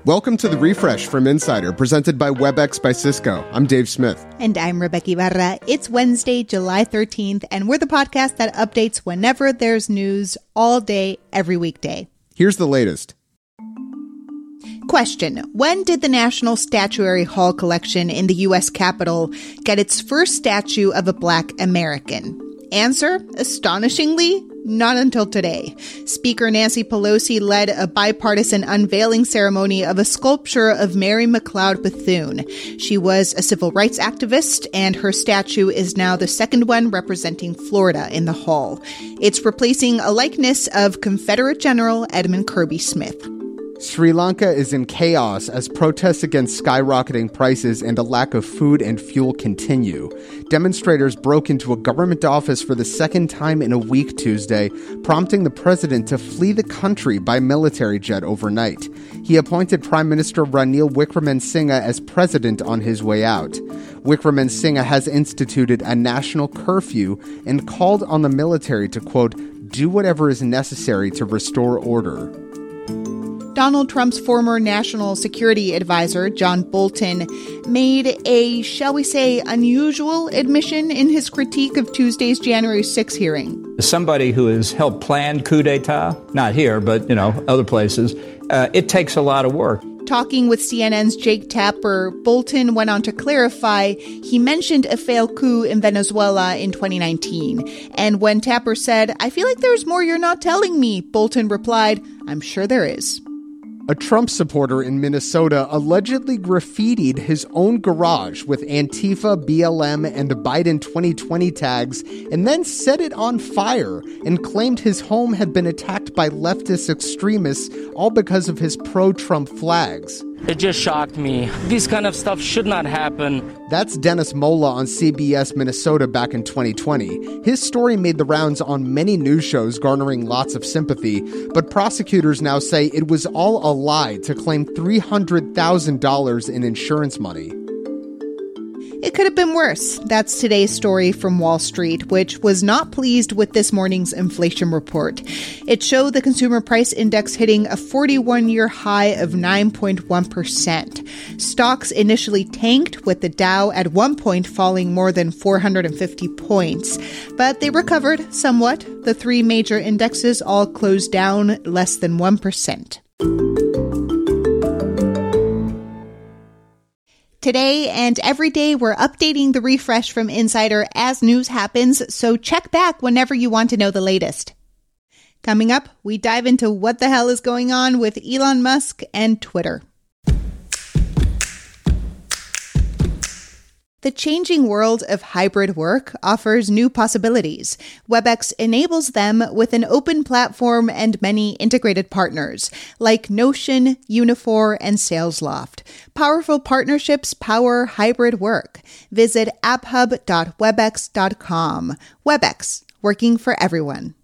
Welcome to The Refresh from Insider, presented by WebEx by Cisco. I'm Dave Smith. And I'm Rebecca Ibarra. It's Wednesday, July 13th, and we're the podcast that updates whenever there's news all day, every weekday. Here's the latest. Question: when did the National Statuary Hall collection in the U.S. Capitol get its first statue of a Black American? Answer: astonishingly, not until today. Speaker Nancy Pelosi led a bipartisan unveiling ceremony of a sculpture of Mary McLeod Bethune. She was a civil rights activist, and her statue is now the second one representing Florida in the hall. It's replacing a likeness of Confederate General Edmund Kirby Smith. Sri Lanka is in chaos as protests against skyrocketing prices and a lack of food and fuel continue. Demonstrators broke into a government office for the second time in a week Tuesday, prompting the president to flee the country by military jet overnight. He appointed Prime Minister Ranil Wickremesinghe as president on his way out. Wickremesinghe has instituted a national curfew and called on the military to, quote, do whatever is necessary to restore order. Donald Trump's former national security advisor, John Bolton, made a, shall we say, unusual admission in his critique of Tuesday's January 6 hearing. Somebody who has helped plan coup d'etat, not here, but, other places, it takes a lot of work. Talking with CNN's Jake Tapper, Bolton went on to clarify he mentioned a failed coup in Venezuela in 2019. And when Tapper said, "I feel like there's more you're not telling me," Bolton replied, "I'm sure there is." A Trump supporter in Minnesota allegedly graffitied his own garage with Antifa, BLM, and Biden 2020 tags and then set it on fire and claimed his home had been attacked by leftist extremists, all because of his pro-Trump flags. It just shocked me. This kind of stuff should not happen. That's Dennis Mola on CBS Minnesota back in 2020. His story made the rounds on many news shows, garnering lots of sympathy, but prosecutors now say it was all a lie to claim $300,000 in insurance money. It could have been worse. That's today's story from Wall Street, which was not pleased with this morning's inflation report. It showed the consumer price index hitting a 41-year high of 9.1%. Stocks initially tanked, with the Dow at one point falling more than 450 points. But they recovered somewhat. The three major indexes all closed down less than 1%. Today and every day, we're updating the Refresh from Insider as news happens, so check back whenever you want to know the latest. Coming up, we dive into what the hell is going on with Elon Musk and Twitter. The changing world of hybrid work offers new possibilities. WebEx enables them with an open platform and many integrated partners, like Notion, Uniphore, and SalesLoft. Powerful partnerships power hybrid work. Visit apphub.webex.com. WebEx, working for everyone.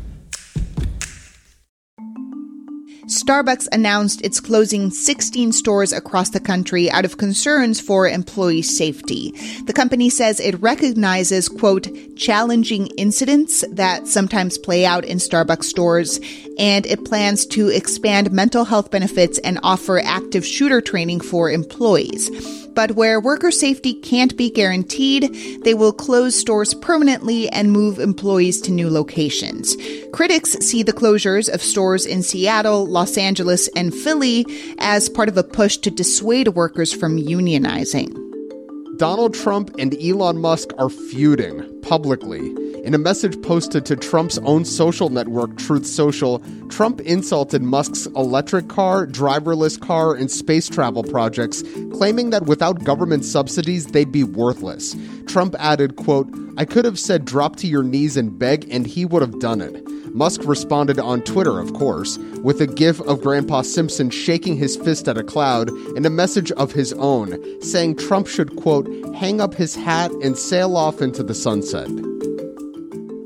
Starbucks announced it's closing 16 stores across the country out of concerns for employee safety. The company says it recognizes, quote, challenging incidents that sometimes play out in Starbucks stores, and it plans to expand mental health benefits and offer active shooter training for employees. But where worker safety can't be guaranteed, they will close stores permanently and move employees to new locations. Critics see the closures of stores in Seattle, Los Angeles, and Philly as part of a push to dissuade workers from unionizing. Donald Trump and Elon Musk are feuding publicly. In a message posted to Trump's own social network, Truth Social, Trump insulted Musk's electric car, driverless car, and space travel projects, claiming that without government subsidies, they'd be worthless. Trump added, quote, "I could have said drop to your knees and beg, and he would have done it." Musk responded on Twitter, of course, with a gif of Grandpa Simpson shaking his fist at a cloud and a message of his own, saying Trump should, quote, hang up his hat and sail off into the sunset.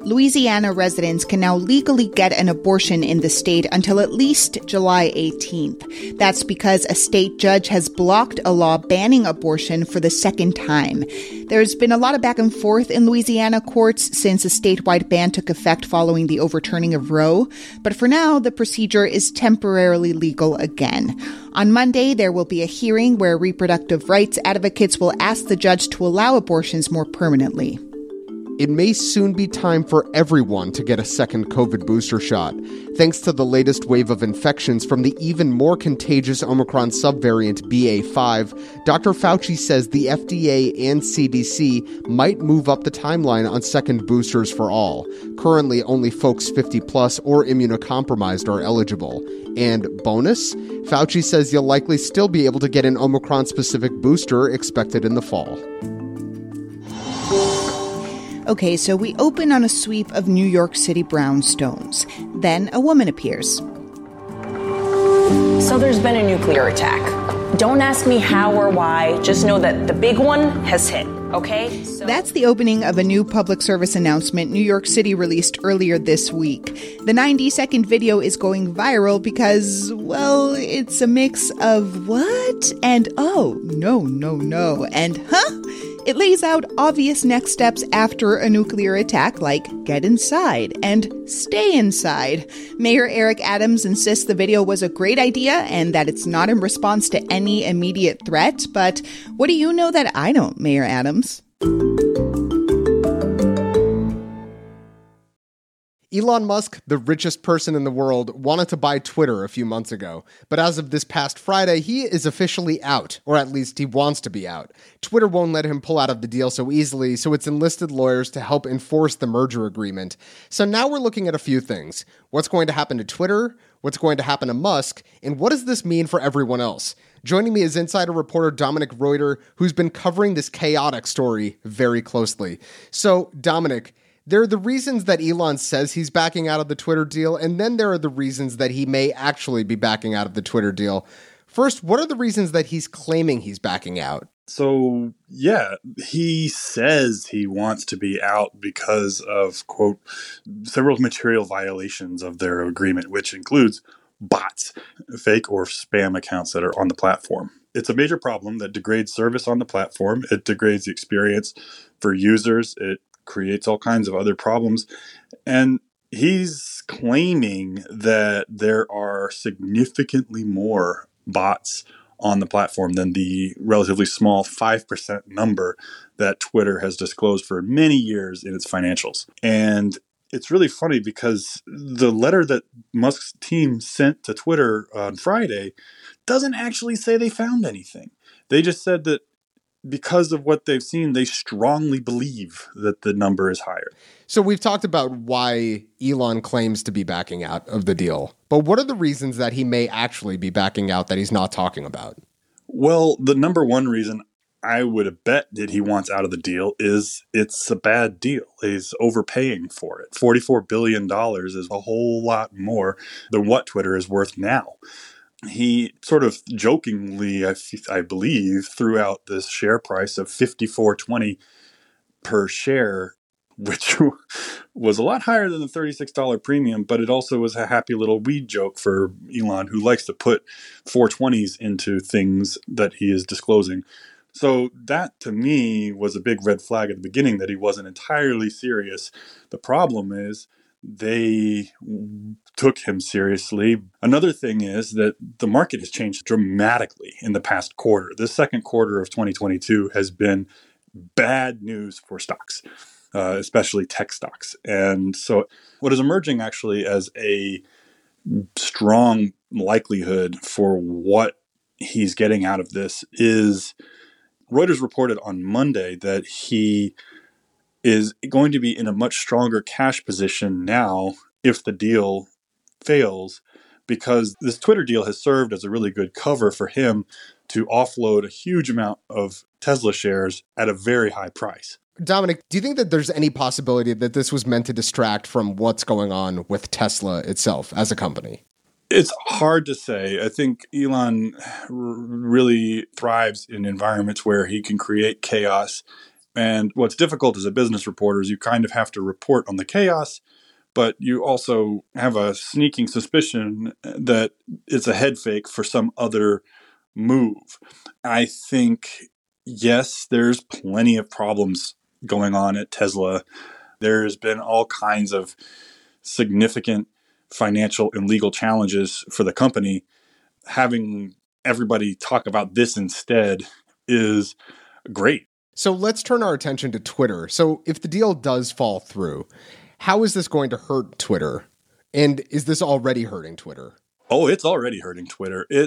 Louisiana residents can now legally get an abortion in the state until at least July 18th. That's because a state judge has blocked a law banning abortion for the second time. There's been a lot of back and forth in Louisiana courts since a statewide ban took effect following the overturning of Roe, but for now, the procedure is temporarily legal again. On Monday, there will be a hearing where reproductive rights advocates will ask the judge to allow abortions more permanently. It may soon be time for everyone to get a second COVID booster shot. Thanks to the latest wave of infections from the even more contagious Omicron subvariant BA.5, Dr. Fauci says the FDA and CDC might move up the timeline on second boosters for all. Currently, only folks 50 plus or immunocompromised are eligible. And bonus, Fauci says you'll likely still be able to get an Omicron-specific booster expected in the fall. Okay, so we open on a sweep of New York City brownstones. Then a woman appears. So there's been a nuclear attack. Don't ask me how or why, just know that the big one has hit, okay? That's the opening of a new public service announcement New York City released earlier this week. The 90-second video is going viral because, well, it's a mix of what and oh, no, and huh? It lays out obvious next steps after a nuclear attack, like get inside and stay inside. Mayor Eric Adams insists the video was a great idea and that it's not in response to any immediate threat. But what do you know that I don't, Mayor Adams? Elon Musk, the richest person in the world, wanted to buy Twitter a few months ago. But as of this past Friday, he is officially out, or at least he wants to be out. Twitter won't let him pull out of the deal so easily, so it's enlisted lawyers to help enforce the merger agreement. So now we're looking at a few things. What's going to happen to Twitter? What's going to happen to Musk? And what does this mean for everyone else? Joining me is insider reporter Dominic Reuter, who's been covering this chaotic story very closely. So, Dominic, there are the reasons that Elon says he's backing out of the Twitter deal, and then there are the reasons that he may actually be backing out of the Twitter deal. First, what are the reasons that he's claiming he's backing out? So, yeah, he says he wants to be out because of, quote, several material violations of their agreement, which includes bots, fake or spam accounts that are on the platform. It's a major problem that degrades service on the platform. It degrades the experience for users. It creates all kinds of other problems. And he's claiming that there are significantly more bots on the platform than the relatively small 5% number that Twitter has disclosed for many years in its financials. And it's really funny because the letter that Musk's team sent to Twitter on Friday doesn't actually say they found anything. They just said that because of what they've seen, they strongly believe that the number is higher. So we've talked about why Elon claims to be backing out of the deal, but what are the reasons that he may actually be backing out that he's not talking about? Well, the number one reason I would bet that he wants out of the deal is it's a bad deal. He's overpaying for it. $44 billion is a whole lot more than what Twitter is worth now. He sort of jokingly, I believe, threw out this share price of $54.20 per share, which was a lot higher than the $36 premium, but it also was a happy little weed joke for Elon, who likes to put 420s into things that he is disclosing. So that, to me, was a big red flag at the beginning that he wasn't entirely serious. The problem is they took him seriously. Another thing is that the market has changed dramatically in the past quarter. This second quarter of 2022 has been bad news for stocks, especially tech stocks. And so what is emerging actually as a strong likelihood for what he's getting out of this is Reuters reported on Monday that he is going to be in a much stronger cash position now if the deal fails, because this Twitter deal has served as a really good cover for him to offload a huge amount of Tesla shares at a very high price. Dominic, do you think that there's any possibility that this was meant to distract from what's going on with Tesla itself as a company? It's hard to say. I think Elon really thrives in environments where he can create chaos And what's difficult as a business reporter is you kind of have to report on the chaos, but you also have a sneaking suspicion that it's a head fake for some other move. I think, yes, there's plenty of problems going on at Tesla. There's been all kinds of significant financial and legal challenges for the company. Having everybody talk about this instead is great. So let's turn our attention to Twitter. So if the deal does fall through, how is this going to hurt Twitter? And is this already hurting Twitter? Oh, it's already hurting Twitter. They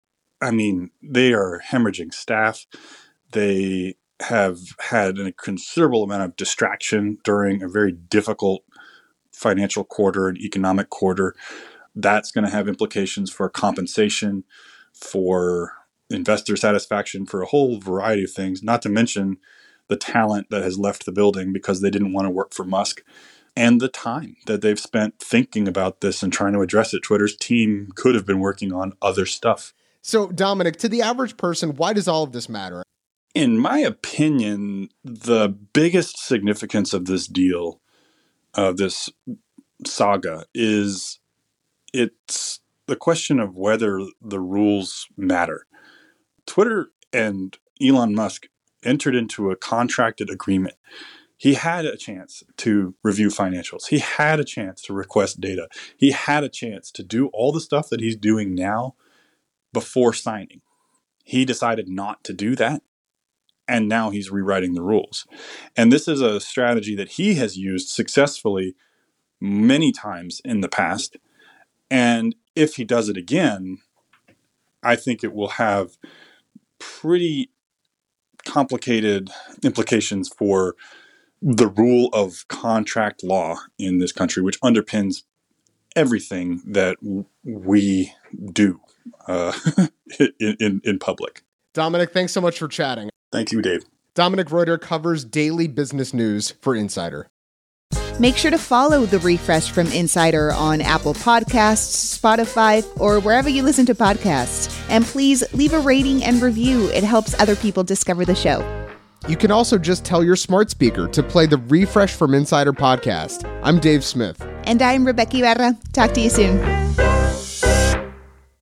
are hemorrhaging staff. They have had a considerable amount of distraction during a very difficult financial quarter and economic quarter. That's going to have implications for compensation, for investor satisfaction, for a whole variety of things, not to mention the talent that has left the building because they didn't want to work for Musk, and the time that they've spent thinking about this and trying to address it. Twitter's team could have been working on other stuff. So, Dominic, to the average person, why does all of this matter? In my opinion, the biggest significance of this deal, of this saga, is it's the question of whether the rules matter. Twitter and Elon Musk entered into a contracted agreement. He had a chance to review financials. He had a chance to request data. He had a chance to do all the stuff that he's doing now before signing. He decided not to do that, and now he's rewriting the rules. And this is a strategy that he has used successfully many times in the past. And if he does it again, I think it will have pretty complicated implications for the rule of contract law in this country, which underpins everything that we do in public. Dominic, thanks so much for chatting. Thank you, Dave. Dominic Reuter covers daily business news for Insider. Make sure to follow The Refresh from Insider on Apple Podcasts, Spotify, or wherever you listen to podcasts. And please leave a rating and review. It helps other people discover the show. You can also just tell your smart speaker to play the Refresh from Insider podcast. I'm Dave Smith. And I'm Rebecca Ibarra. Talk to you soon.